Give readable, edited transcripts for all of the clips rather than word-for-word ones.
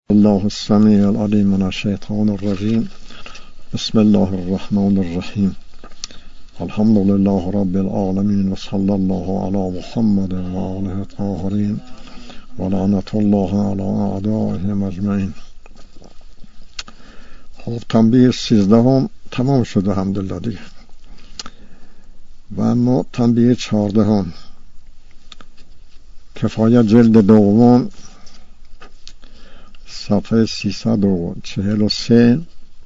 الله السميع العليم من الشيطان الرجيم. بسم الله الرحمن الرحيم. الحمد لله رب العالمين، وصلى الله على محمد وآله الطاهرين، ولعنة الله على أعدائهم أجمعين. خب تنبیه 13 تمام شد الحمدلله دیگه، و اما تنبیه 14 کفایه جلد دوم صفحه 343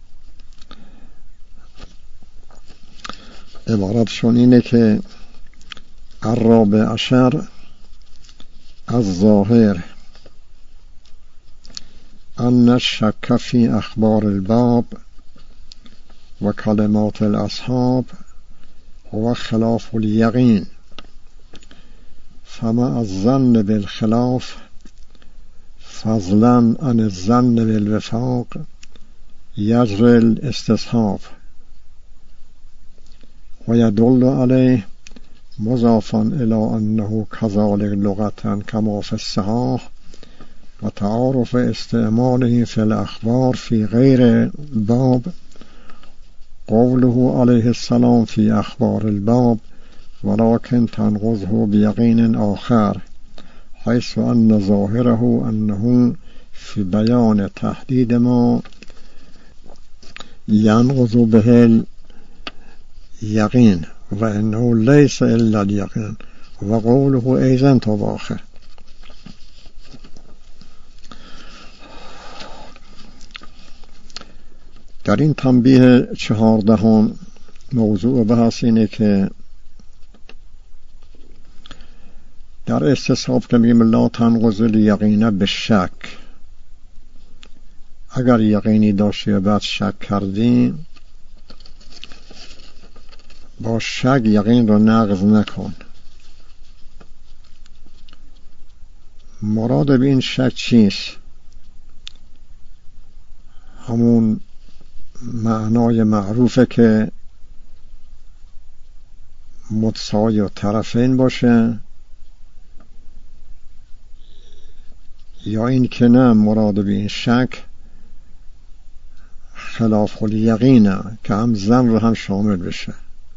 عبارتشون اینه که الرابع عشر الظاهر ان الشک فی اخبار الباب و کلمات الاصحاب هو خلاف الیقین، فمع الظن بالخلاف فضلا عن الظن بالوفاق یجری الاستصحاب و یدل علیه مضافا الى انه كذلك لغة كما في الصحاح و تعارف استعماله في الاخبار في غير باب قوله عليه السلام في اخبار الباب ولكن تنقضه بيقين آخر حيث أن ظاهره أنه في بيان تحديد ما ينقض به اليقين وأنه ليس إلا اليقين، وقوله أيضا تباخر. در این تنبیه 14 موضوع بحث اینه که در استصحاب که میگیم لا تنقض الیقین به شک، اگر یقینی داشتی و بعد شک کردی، با شک یقین رو نقض نکن. مراد به این شک چیست؟ همون معنای معروفه که متساوی طرفین باشه، یا این که نه مراد به این شک خلاف الیقینه که هم ظن رو هم شامل بشه.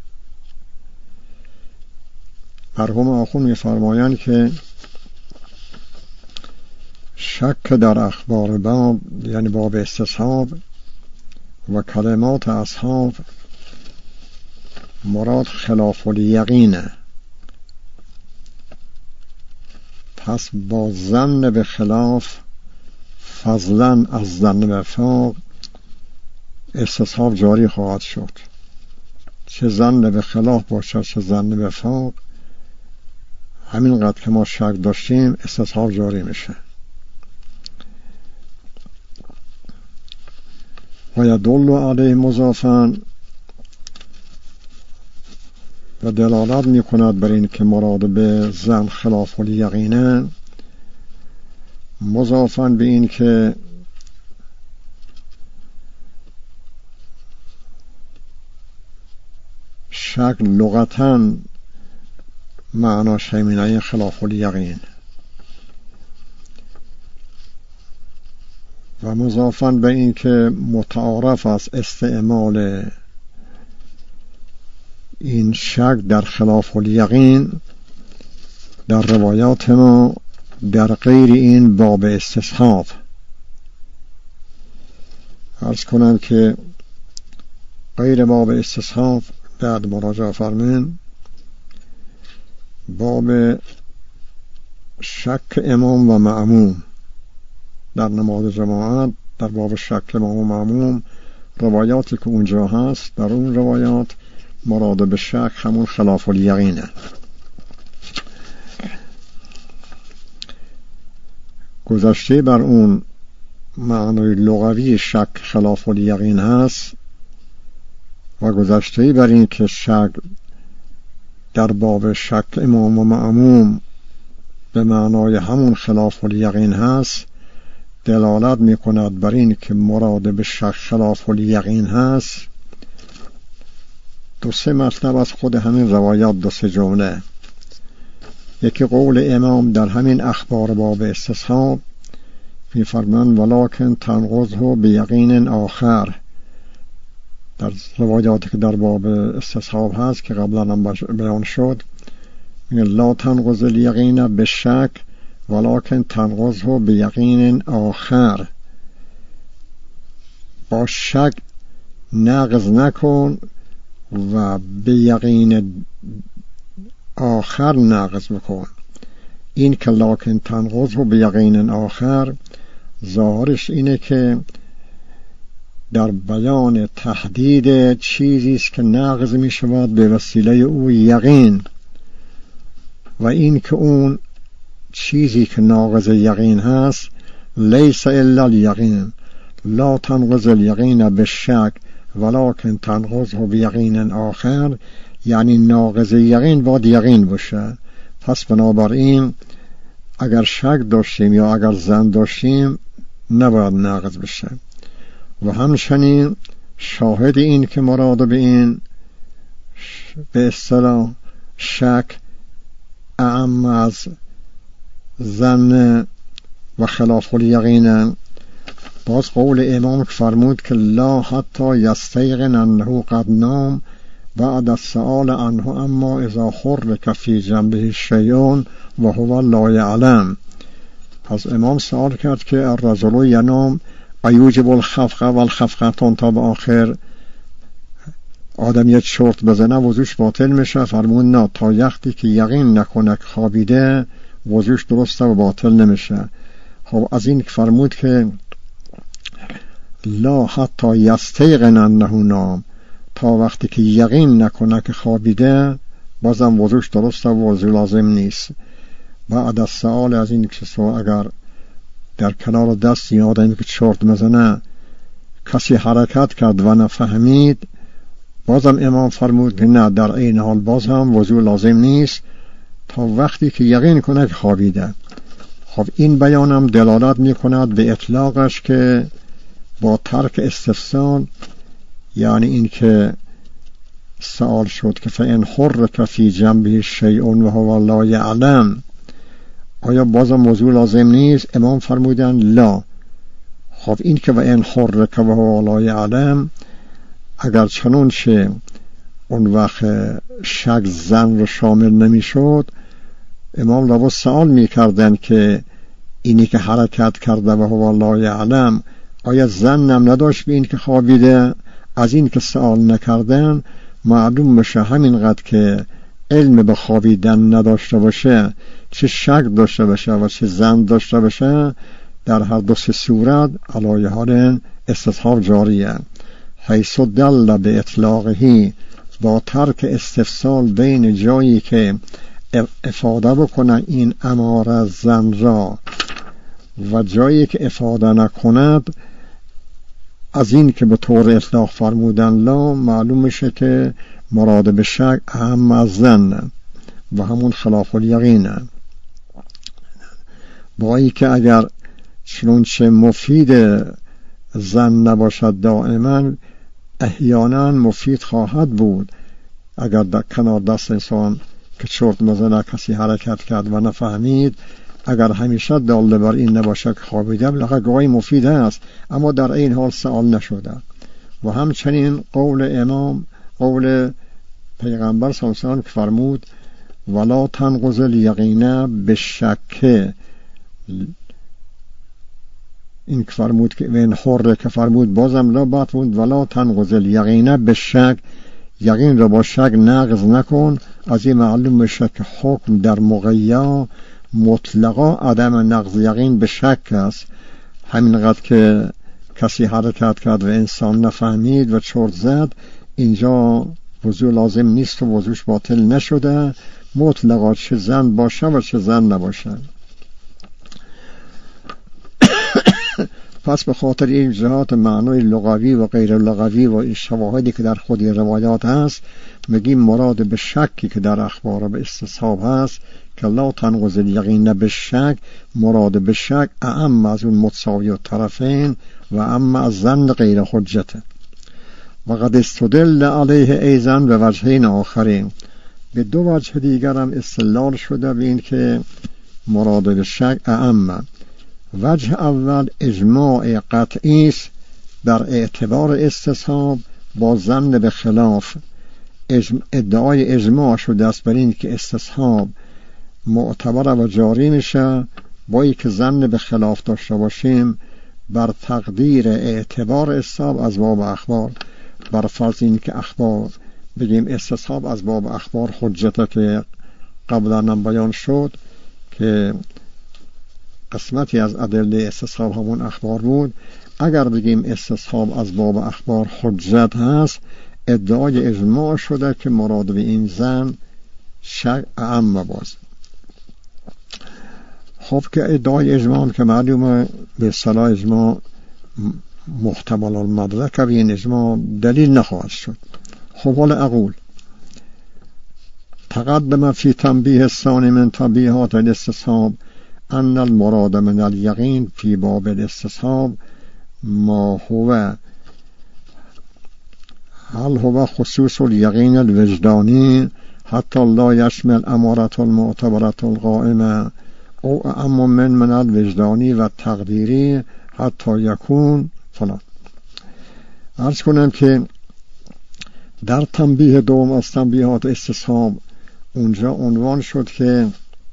مرحوم آخوند می‌فرمایند که شک در اخبار باب یعنی باب استصحاب و کلمات اصحاب مراد خلاف الیقینه. پس با ظن به خلاف فضلا از ظن وفاق استصحاب جاری خواهد شد. چه ظن به خلاف باشد چه ظن وفاق، همینقدر که ما شک داشتیم استصحاب جاری میشه. و یدل علیه مضافا و دلالت می کند بر این که مراد به ظن خلاف الیقینه، مضافاً به این که شک لغتاً معناش همینه خلاف الیقین، و مضافاً به این که متعارف است استعمال این شک در خلاف الیقین در روایات ما در غیر این باب استصحاب. عرض کنم که غیر باب استصحاب بعد مراجعه فرمین باب شک امام و معموم در نماز جماعت، در باب شک امام و معموم روایاتی که اونجا هست، در اون روایات مراد به شک همون خلاف الیقینه. گذشته بر اون معنای لغوی شک خلاف الیقین هست و گذشته بر این که شک در باب شک امام و معموم به معنای همون خلاف الیقین هست، دلالت می کند بر این که مراد به شک خلاف الیقین هست. 2-3 مطلب از خود همین روایات، 2-3 جمله. یکی قول امام در همین اخبار باب استصحاب می‌فرمایند ولکن تنقضه بیقین آخر. در روایاتی که در باب استصحاب هست که قبلا هم بیان شد، میگه لا تنقض الیقین بالشک ولکن تنقضه بیقین آخر. با شک نقض نکن و به یقین آخر نقض بکن. این که لکن تنقضه بیقین آخر ظاهرش اینه که در بیان تحدید چیزی است که نقض می شود به وسیله او یقین، و این که اون چیزی که ناقض یقین هست لیس الا الیقین، لا تنقض الیقین بالشک ولکن تنقضه بیقین آخر، یعنی ناقض یقین باید یقین باشه. پس بنابراین اگر شک داشتیم یا اگر ظن داشتیم نباید ناقض بشه. و همچنین شاهد این که مراد به این به اصطلاح شک اعم از ظن و خلاف الیقین، باز قول امام که فرمود که لا حتی یستیقن انه قد نام بعد السؤال عنه اما اذا حرک فی جنبه شیء و هو لا یعلم. پس امام سوال کرد که الرجل ینام ایوجب الخفقه و الخفقتون تا به آخر آدم یک شرط بزنه وضوش باطل میشه. فرمون نه، تا وقتی که یقین نکنه خوابیده وضوش درسته و باطل نمیشه. خب از این فرمود که لا حتی یستیقن انه نام، تا وقتی که یقین نکنه که خوابیده بازم وضوش درسته و وضو لازم نیست. بعد از سؤال از این که اگر در کنار دست این آدمی که چرت مزنه کسی حرکت کرد و نفهمید، بازم امام فرمود که نه، در این حال باز هم وضو لازم نیست تا وقتی که یقین کنه که خوابیده. خب این بیان هم دلالت می کند به اطلاقش که با ترک استفسار، یعنی این که سوال شد که فإن حرک فی جنبه شیء و هو لا یعلم، آیا بازم وضو لازم نیست؟ امام فرمودن لا. خب این که وإن حرک و هو لا یعلم، اگر چنون شه اون وقت شک ظن رو شامل نمی شد، امام لابد سوال می کردن که اینی که حرکت کرده و هو لا یعلم آیا ظنم نداشت به این که خوابیده؟ از این که سوال نکردن معلوم بشه همینقدر که علم به خوابیدن نداشته باشه، چه شک داشته باشه و چه ظن داشته باشه، در هر دو صورت علایه حال استصحاب جاریه. حیث دل به اطلاقهی، با ترک استفصال بین جایی که افاده بکنه این اماره از ظن را و جایی که افاده نکند، از این که به طور اطلاق فرمودن لا، معلوم میشه که مراد به شک اهم از ظن و همون خلاف الیقینه. با این که اگر چنانچه مفید ظن نباشد دائما، احیانا مفید خواهد بود. اگر در کنار دست انسان که چرت مزنه کسی حرکت کرد و نفهمید، اگر همیشه داله بر این نباشه که خوابیده، بلکه گاهی مفید است اما در این حال سوال نشده. و همچنین قول امام، قول پیغمبر صلی الله علیه و آله که فرمود ولا تنقض الیقین بالشک، این که فرمود که وین حر که فرمود بازم لا باتمود ولا تنقض الیقین بالشک، یقین را با شک نقض نکن. از این معلوم میشه که حکم در مقیا مطلقا عدم نقض یقین به شک است. همینقدر که کسی حرکت کرد و انسان نفهمید و چرت زد، اینجا وضو لازم نیست و وضوش باطل نشده، مطلقا چه ظن باشه و چه ظن نباشه. پس به خاطر این جهات معنای لغوی و غیر لغوی و این شواهدی که در خود روایات هست، میگیم مراد به شکی که در اخبار به استصحاب هست که لا تنقض الیقین بالشک، مراد به شک اعم از اون متساوی الطرفین و اعم از ظن غیر حجته. و قد استدل علیه ایضا به وجهین آخرین، به دو وجه دیگر هم استدلال شده به این که مراد به شک اعم. وجه اول اجماع قطعی است در اعتبار استصحاب با ظن به خلاف. ادعای اجماع شده است بر این که استصحاب معتبر و جاری میشه، با اینکه ظن به خلاف داشته باشیم بر تقدیر اعتبار استصحاب از باب اخبار. بر فرض این که اخبار بگیم استصحاب از باب اخبار حجته که قبلا هم بیان شد که قسمتی از ادله استصحاب همون اخبار بود. اگر بگیم استصحاب از باب اخبار حجت هست، ادعای اجماع شده که مراد به این ظن شک اعم باز. خب که ادعای اجماع که معلومه به اصطلاح اجماع محتمل المدرک و این اجماع دلیل نخواهد شد. خب حالا اقول تقدم فی تنبیه الثانی من تنبیهات الاستصحاب ان المراد من الیقین فی باب الاستصحاب ما هو هل هو خصوص الیقین الوجدانی حتی لا یشمل امارت المعتبرت القائمه او اعم من الوجدانی و تقدیری حتی یکون فلان. عرض کنم که در تنبیه دوم از تنبیهات استصحاب اونجا عنوان شد که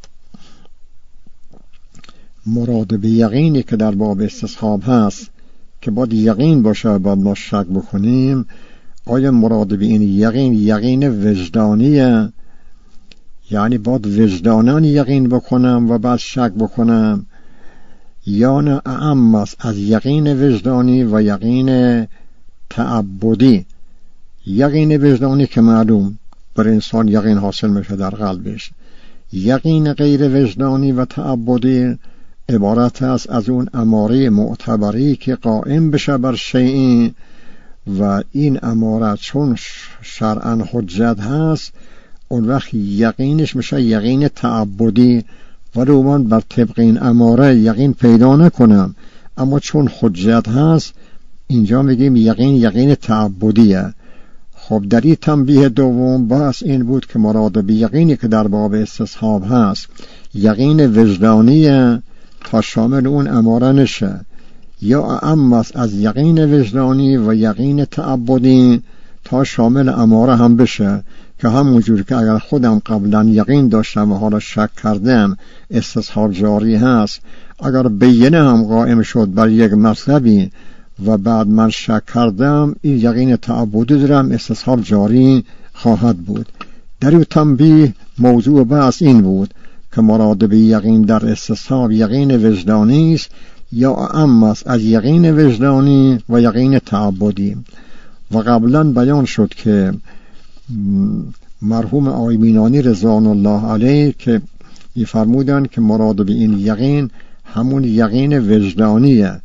مراد به یقینی که در باب استصحاب هست که باید یقین باشه باید ما شک بکنیم، آیا مراد به این یقین وجدانیه، یعنی باید وجدانان یقین بکنم و بعد شک بکنم، یا نه اعم است از یقین وجدانی و یقین تعبدی. یقین وجدانی که معلوم بر انسان یقین حاصل میشه در قلبش. یقین غیر وجدانی و تعبدی عبارت است از اون اماره معتبری که قائم بشه بر شیئی و این اماره چون شرعاً حجت هست اون وقت یقینش میشه یقین تعبدی، ولی من بر طبق این اماره یقین پیدا نکنم، اما چون حجت هست اینجا میگیم یقین تعبدیه. خب در این تنبیه دوم بحث این بود که مراد به یقینی که در باب استصحاب هست یقین وجدانیه تا شامل اون اماره نشه، یا اعم است از یقین وجدانی و یقین تعبدی تا شامل اماره هم بشه، که همونجور که اگر خودم قبلا یقین داشتم و حالا شک کردم استصحاب جاری هست، اگر بیینه هم قائم شد بر یک مطلبی و بعد من شک کردم این یقین تعبدی دارم استصحاب جاری خواهد بود. در این تنبیه موضوع بحث این بود که مراد به یقین در استصحاب یقین وجدانی است یا اعم است از یقین وجدانی و یقین تعبدی. و قبلا بیان شد که مرحوم آقای مینانی رضوان الله علیه که فرمودن که مراد به این یقین همون یقین وجدانیه.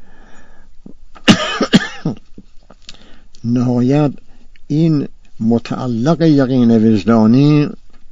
نهایت این متعلق یقین وجدانی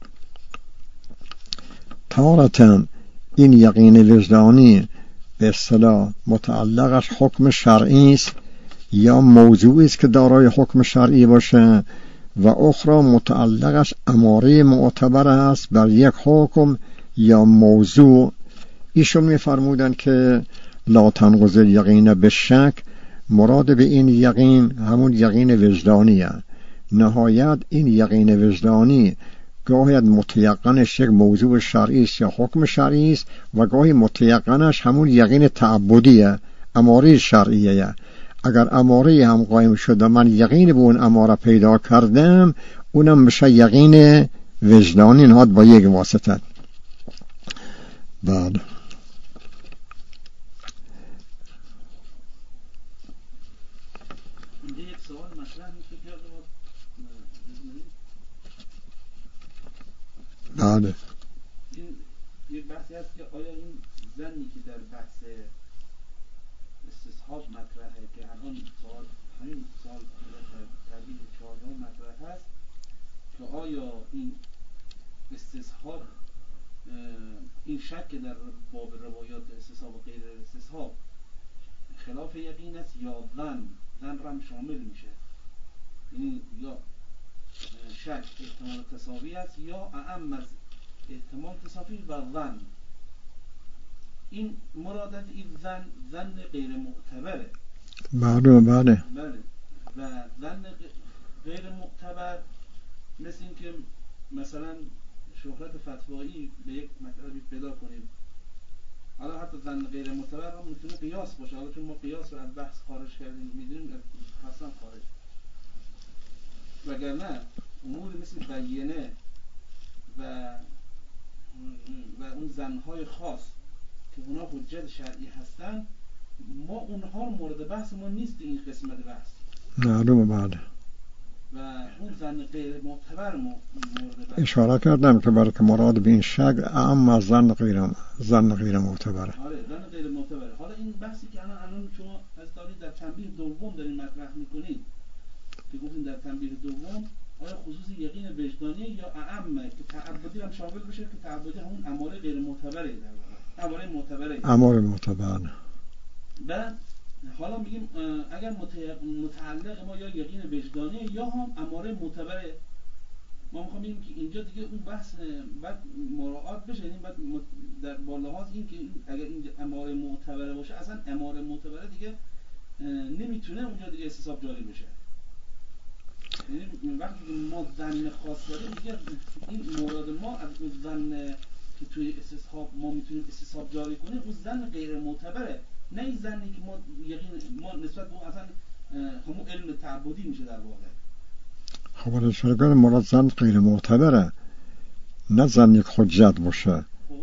تارتاً این یقین وجدانی به اصطلاح متعلقش حکم شرعی است یا موضوعی است که دارای حکم شرعی باشه، و اخرى متعلقش اماره معتبر است بر یک حکم یا موضوع. ایشون می‌فرمودند که لا تنقض الیقین بالشک، مراد به این یقین همون یقین وجدانیه. نهایت این یقین وجدانی گاهی متیقنش یک موضوع شرعی است یا حکم شرعی است و گاهی متیقنش همون یقین تعبدیه، اماره شرعیه. اگر اماره هم قائم شد و من یقین به اون اماره پیدا کردم اونم میشه یقین وجدانی نهاد با یک واسطه. بعد بله این یک بحثی هست که آیا این زنی که در بحث استصحاب مطرحه که همین سال تبیین 14 مطرح هست که آیا این استصحاب این شک در باب روایات استصحاب و غیر استصحاب خلاف یقین است یا ظن رم شامل میشه، یعنی یا شک احتمال تساوی است یا اعم از احتمال تساوی و ظن. این مراد از این ظن غیر معتبره. بله. و ظن غیر معتبر مثل این که مثلا شهرت فتوایی به یک مطلبی پیدا کنیم. حالا حتی ظن غیر معتبر هم میتونه قیاس باشه. حالا چون ما قیاس رو از بحث خارج کردیم، میدونیم اصلا خارج. وگرنه امور مثل بیینه و اون ظن‌های خاص که اونا حجت شرعی هستن، ما اونها رو مورد بحث ما نیست این قسمت بحث. بله. و اون ظن غیر معتبر مورد بحث. اشاره کردم که برای که مراد به این شک اعم از ظن غیر معتبره. آره، ظن غیر معتبره. حالا این بحثی که الان شما از دارید در تنبیه دوم دارین مطرح میکنید که گفتیم در تنبیه دوم آیا خصوص یقین وجدانی یا اعم که تعبدی هم شامل بشه، که تعبدی همون اماره غیر معتبره، در واقع اماره معتبره. بعد حالا میگیم اگر متعلق ما یا یقین وجدانی یا هم اماره معتبره، ما میخوام بگیم که اینجا دیگه اون بحث بعد مراعات بشه. یعنی بعد در با لحاظ این که اگر این اماره معتبره باشه، اصلا اماره معتبره دیگه نمیتونه اونجا دیگه استصحاب جاری بشه. یعنی وقتی ما ظن خاص داریم دیگه این مراد ما از اون ظن که توی استصحاب ما میتونیم استصحاب جاری کنیم، اون ظن غیر معتبره، نه این ظنی که ما نسبت به اون اصلا همون علم تعبدی میشه در واقع. خب ولی شرگاه مراد ظن غیر معتبره، نه ظنی که حجت باشه.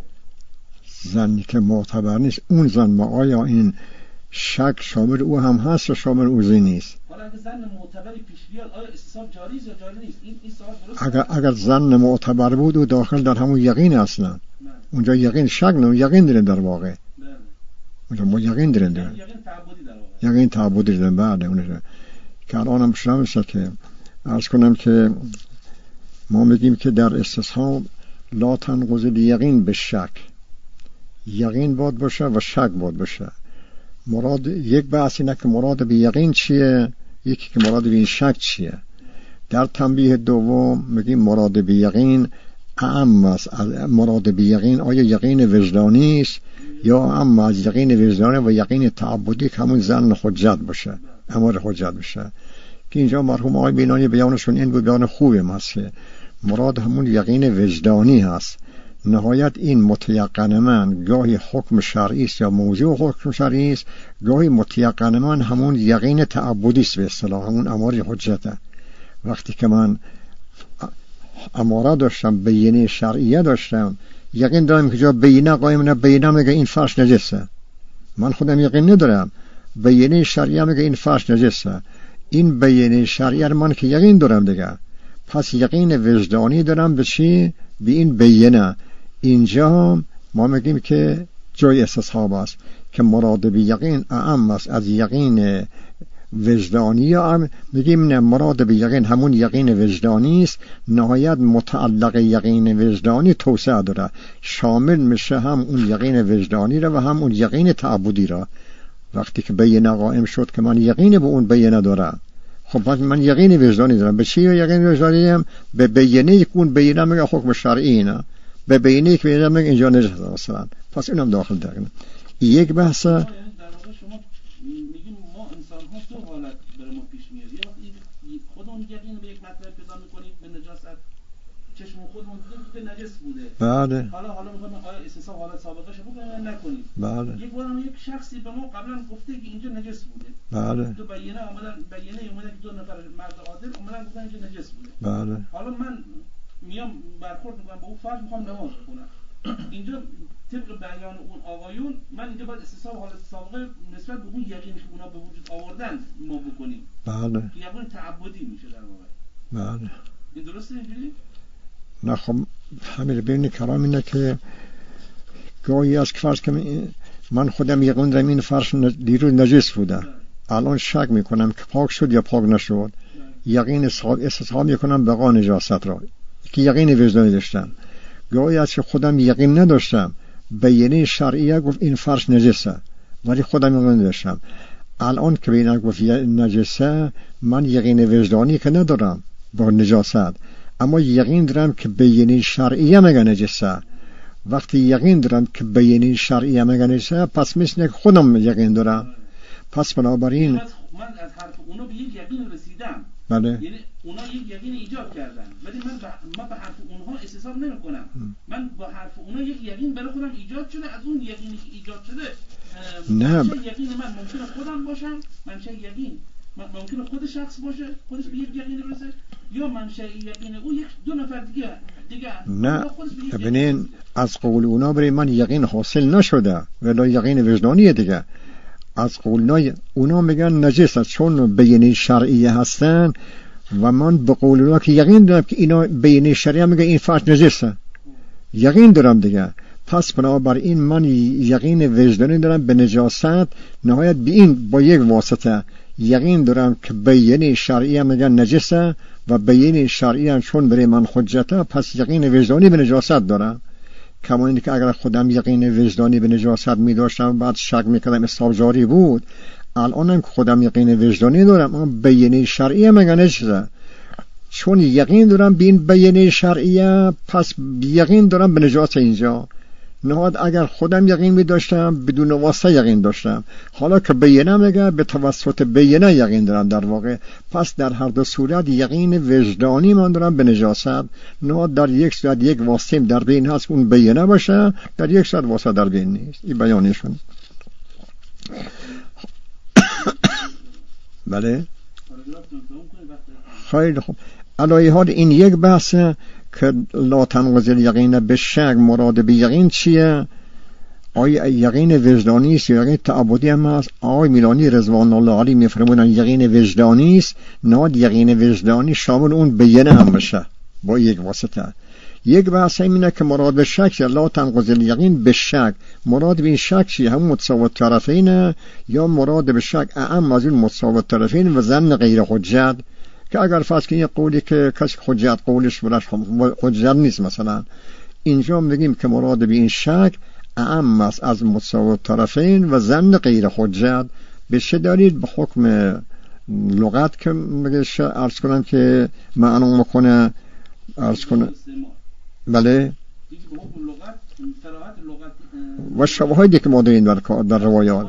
ظنی که معتبر نیست اون ظن ما آیا این شک شامل او هم هست یا شامل او نیست؟ حالا اگه ظن معتبری پیش بیاد آیا استصحاب جاری است یا جاری نیست؟ این سوال درست. اگر ظن معتبر بود و داخل در همون یقین اصلا اونجا یقین شک نه، یقین داریم در واقع. اونجا ما یقین داریم. یقین تعبدی در واقع. یقین تعبدی داریم. بعد اونجا که الانم شما میشه که عرض کنم که ما میگیم که در استصحاب لا تنقض الیقین به شک، یقین باید باشه و شک باید باشه. مراد یک بحث اینه که مراد به یقین چیه، یکی که مراد به این شک چیه. در تنبیه دوم میگیم مراد به یقین اعم است. مراد به یقین آیا یقین وجدانی است یا اعم از یقین وجدانی و یقین تعبدی که همون ظن حجت باشه، امر حجت باشه. که اینجا مرحوم آقای بینانی بیانشون این بود، بیان خوبی هست، مراد همون یقین وجدانی هست. نهایت این متیقن من گاهی حکم شرعی است یا موضوع حکم شرعی است، گاهی متیقن من همون یقین تعبدی است، به اصطلاح همون امر حجته. وقتی که من اماره داشتم، بیینه شرعیه داشتم، یقین دارم که جا بیینه قایم نه، بیینه میگه این فرش نجسه، من خودم یقین ندارم، بیینه شرعیه میگه این فرش نجسه، این بیینه شرعیه من که یقین دارم دیگه، پس یقین وجدانی دارم به چی؟ به این بیینه. اینجا ما میگیم که جای استصحاب است که مراد به یقین اعم است از یقین وجدانی، یا میگیم نه، مراد به یقین همون یقین وجدانی است، نهایت متعلق یقین وجدانی توسعه داره، شامل میشه هم اون یقین وجدانی را و هم اون یقین تعبدی را. وقتی که بیینه قائم شد که من یقین به اون بیینه دارم، خب پس من یقین وجدانی دارم. به چی یقین وجدانی هم؟ به بیینه که اون بیینه میگه حکم شرعی نه، به بیینه که بیینه میگه اینجا نجس مثلا، پس اینم داخل داریم. یک بحث در واقع شما میگیم ما انسان ها دو حالت برای ما پیش میاد. یا وقتی خودمون یقین به یک مطلب پیدا میکنیم به نجاست، چشم خودمون دیدیم که نجس بوده، بله، حالا میخوایم آیا استصحاب حالت سابقه شو بکنیم یا نکنیم. بله. یک بار هم یک شخصی به ما قبلا گفته که اینجا نجس بوده، بله، تو بیینه اومدن که دو نفر مرد عادل اومدن گفتن اینجا نجس بوده، بله. حالا من میام برخورد میکنم با اون فرد، میخوام نماز بخونم، اینجا طبق بیان اون آقایون من اینجا باید استصحاب حالت سابقه نسبت به اون یقینی که اونا به وجود آوردن ما بکنیم، بله، که یقین تعبدی میشه در واقع. بله. این درسته اینجوری؟ نه خب همین ببینید کلام اینه که گاهی از که فرض کنم من خودم یقین دارم این فرش دیروز نجس بوده، الان شک میکنم که پاک شد یا پاک نشد، یقین استصحاب میکنم بقا نجاست را که یقین وجدانی داشتم. گاهی از که خودم یقین نداشتم، بیینه شرعیه گفت این فرش نجسه ولی خودم یقین نداشتم، الان که بیینه گفت نجسه، من یقین وجدانی که ندارم با نجاست، اما یقین دارم که بیینه شرعیه مگه نجسه وقتی یقین دارم که بیانیه شرعی هم اگر نشه پس مثل خودم یقین دارم. پس بنابراین من از حرف اونا به یک یقین رسیدم. بله. یعنی اونا یک یقین ایجاد کردن ولی من به حرف اونها استثاب نمی کنم. من با حرف اونا یک یقین برای خودم ایجاد شده. از اون یقینی که ایجاد شده نه یقین من ممکنه خودم باشم، منشأ یقین ممکنه خود شخص باشه، خودش به یک یقین برسه، یا منشأ یقین او یک دو نفر دیگه نه. ببینین از قول اونا برای من یقین حاصل نشده ولی یقین وجدانیه دیگه. از قول اونا میگن نجس است چون بیانیه شرعی هستن و من به قول اونا که یقین دارم که اینا بیانیه شرعی میگه این فرد نجسه، یقین دارم دیگه. پس بنابراین من یقین وجدانی دارم به نجاست. نهایت به این با یک واسطه یقین دارم که بیانیه شرعی هم میگن نجسه و بیانیه شرعی هم چون برای من حجته پس یقین وجدانی به نجاست دارم. کما اینکه اگر خودم یقین وجدانی به نجاست می داشتم بعد شک میکردم اسلام جاری بود، الانم که خودم یقین وجدانی دارم اما بیانیه شرعی هم میگن نجسه. چون یقین دارم به این بیانیه شرعی پس یقین دارم به نجاست اینجا. نهاد اگر خودم یقین می داشتم بدون واسطه یقین داشتم، حالا که بیانه میگه به توسط بیانه یقین دارم در واقع. پس در هر دو صورت یقین وجدانی من دارم به نجاست. نهاد در یک صورت یک واسطه در بین هست اون بیانه باشه، در یک صورت واسطه در بین نیست. این بیانشون. بله خیلی خوب. علی حال این یک بحثه که لا تنقض الیقین بالشک مراد به یقین چیه؟ آیا یقین وجدانی است یا یقین تعبدی هم هست؟ آقای میلانی رضوان الله علیه میفرمودن یقین وجدانی است. نه یقین وجدانی شامل اون بیانه هم بشه با یک واسطه. یک بحث اینه که مراد به شک لا تنقض الیقین بالشک مراد به این شک چیه؟ هم متساوی طرفین یا مراد به شک اعم از اون متساوی طرفین و ظن غیر حجت؟ که اگر فرض کنیم قولی که کسی حجت قولش براش حجت نیست، مثلا اینجا میگیم که مراد به این شک اعم است از متساوی طرفین و ظن غیر حجت. به چه دلیل؟ به حکم لغت که میگه عرض کنم که معنا میکنه عرض کنه. بله و شواهدی که ما داریم در روایات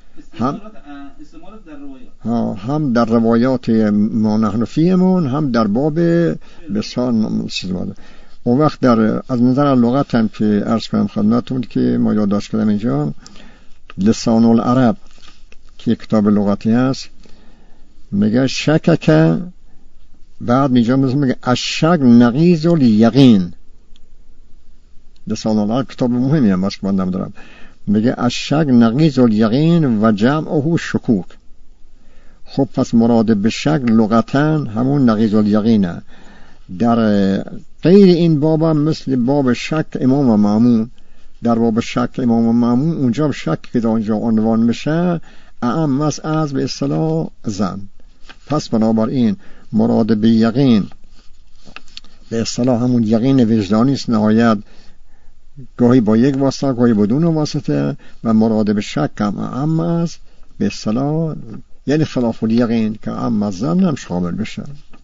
هم در روایات ما نحن فیهمون هم در باب بسان چیزواده. اون وقت در از نظر لغت هم که عرض کنم خدمتون که ما یادداشت کردم اینجا لسان العرب که کتاب لغتی هست میگه شکک، بعد میگه الشک نقیض الیقین. لسان العرب کتاب مهمی هم است که من دارم. میگه الشک نقیض الیقین و جمعه شکوک. خب پس مراد به شک لغتاً همون نقیض الیقینه. در غیر این باب هم مثل باب شک امام و مأمون، در باب شک امام و مأمون اونجا شک که اونجا عنوان میشه اعم از به اصطلاح زن. پس بنابراین مراد به یقین به اصطلاح همون یقین وجدانی است، نهایت گاهی با یک واسطه گاهی بدون واسطه، و مراد به شک هم اعم از به اصطلاح یعنی خلاف الیقین که اعم از زن هم شامل بشه.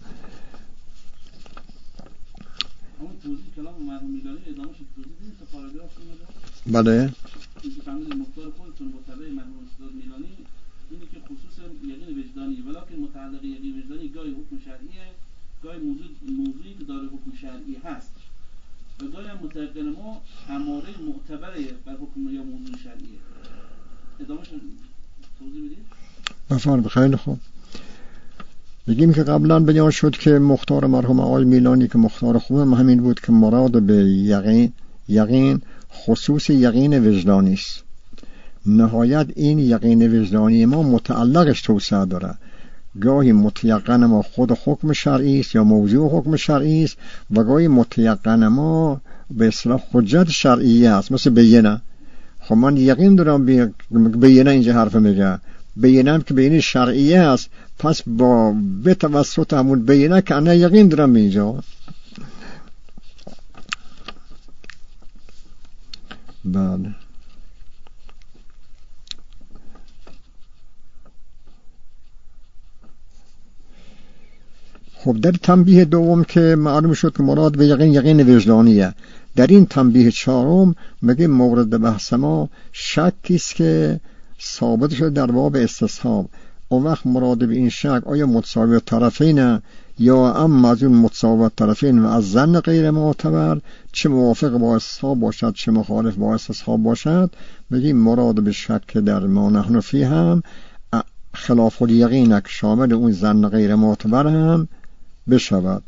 بله این که فهمید مختار خودتون مطلع مرحوم استاد میلانی اینه که خصوص یقین وجدانی ولکن متعلق یقین وجدانی گاهی حکم شرعیه، گاهی موضوعی که داره حکم شرعی هست و گاهی هم متعلق ما اماره معتبره بر حکم یا موضوع شرعیه. ادامهش توضیح بدید؟ بفرمایید. خیلی خوب. بگیم که قبلا بیان شد که مختار مرحوم آقای میلانی که مختار خوبم همین بود که مراد به یقین خصوص یقین وجدانی است. نهایت این یقین وجدانی ما متعلقش توسعه داره. گاهی متیقن ما خود حکم شرعی است یا موضوع حکم شرعی است و گاهی متیقن ما به اصطلاح حجت شرعی است، مثل بیانه. خب من یقین دارم بیانه اینجا حرف میگه، بیانه که بیانه شرعی است، پس با به توسط همون بیانه که انا یقین دارم اینجا. بله خب در تنبیه دوم که معلوم شد که مراد به یقین وجدانیه. در این تنبیه چهارم میگه مورد بحث ما شکی است که ثابت شده در باب استصحاب. اون وقت مراد به این شک آیا متساوی طرفین یا اما از اون متساوی طرفین و از ظن غیر معتبر، چه موافق با استصحاب باشد چه مخالف با استصحاب باشد. میگیم مراد به شک در ما نحن فی هم خلاف الیقین که شامل اون ظن غیر معتبر هم بشود.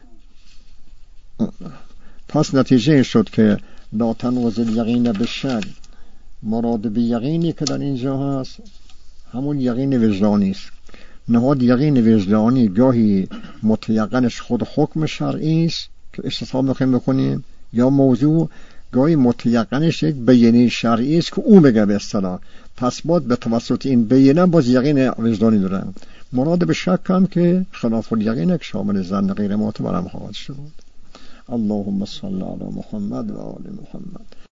پس نتیجه شد که لا تنوز الیقین به شک، مراد به یقینی که در اینجا هست همون یقین وجدانی است. نهاد یقین وجدانی گاهی متیقنش خود حکم شرعی است که استصحاب میخوایم بکنیم، یا موضوع گاهی متیقنش یک بیانیه شرعی است که او بگه به اصطلاح، پس باید به توسط این بیانیه باز یقین وجدانی دارن. مراد به شک هم که خلاف الیقین که شامل ظن غیر معتبر هم خواهد شد. اللهم صل علی محمد و آل محمد.